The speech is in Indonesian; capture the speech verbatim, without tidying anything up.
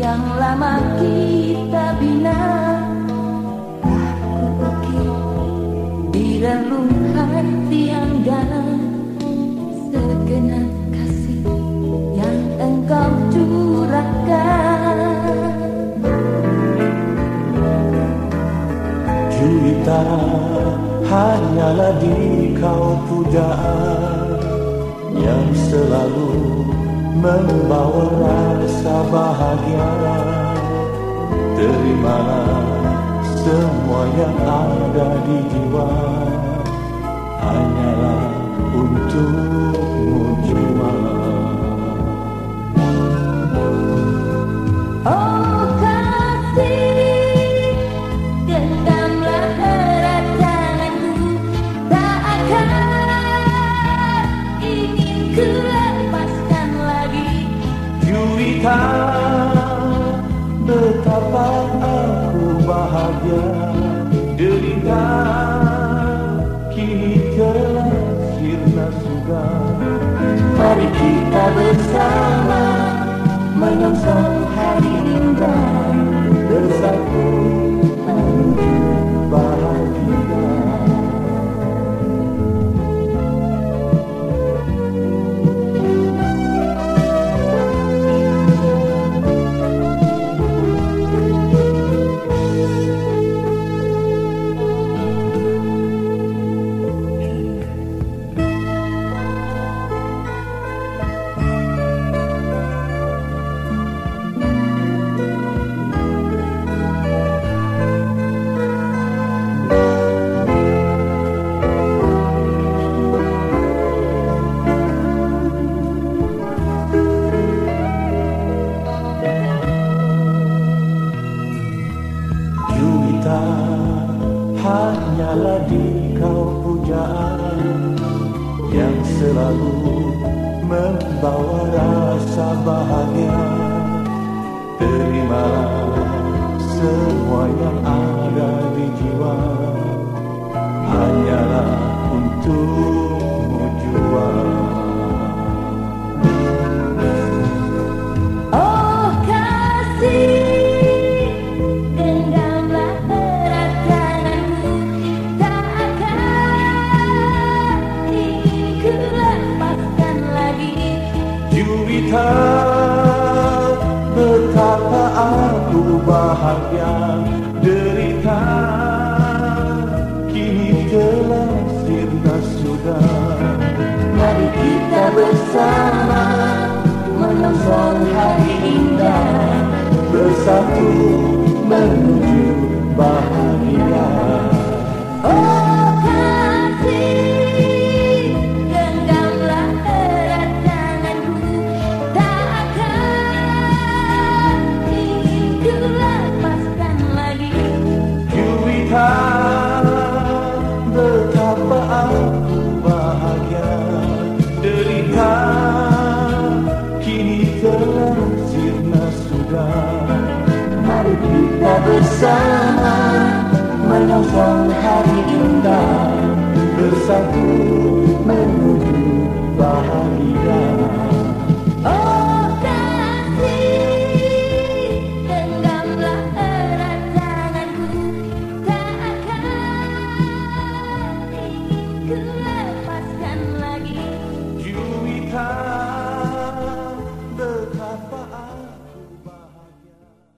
yang lama kita bina, aku ukir di relung hati yang dalam segenap kasih yang engkau curahkan. Juwita, hanyalah di kau pujaan yang selalu membawa rasa bahagia. Terimalah semua yang ada di jiwa, hanyalah untukmu jiwa. Oh kasih, genggamlah erat tanganku, tak akan ingin ku lepaskan lagi. Juwita, betapa aku bahagia. Derita kini telah sirna sudah. Mari kita bersama menyongsong hari indah, Bersatu menuju bahagia. Juwita, hanyalah di kau pujaan yang selalu membawa rasa bahagia. Terimalah semua yang ada di jiwa, hanyalah untukmu jua. oh kasih, genggamlah erat tanganku, tak akan ingin ku lepaskan lagi. Juwita, betapa aku bahagia. Derita kini telah sirna sudah. Mari kita bersama menyongsong hari indah, Bersatu menuju bahagia. oh kasih, genggamlah erat tanganku, tak akan ingin ku lepaskan lagi. Juwita, betapa aku bahagia. Derita kini telah sirna sudah. Mari kita bersama menyongsong hari indah, Bersatu menuju bahagia. oh kasih, genggamlah erat tanganku, tak akan ingin ku